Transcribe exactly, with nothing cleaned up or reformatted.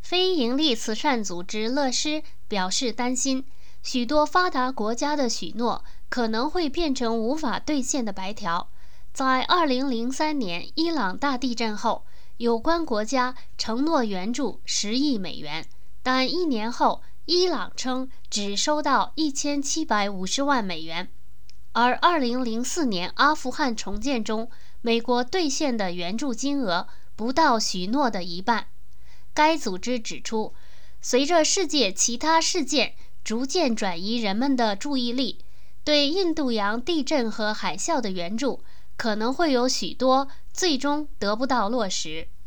非营利慈善组织乐施表示担心，许多发达国家的许诺可能会变成无法兑现的白条。在二零零三年伊朗大地震后，有关国家承诺援助十亿美元，但一年后，伊朗称只收到一千七百五十万美元。而二零零四年阿富汗重建中，美国兑现的援助金额不到许诺的一半。该组织指出，随着世界其他事件逐渐转移人们的注意力，对印度洋地震和海啸的援助可能会有许多最终得不到落实。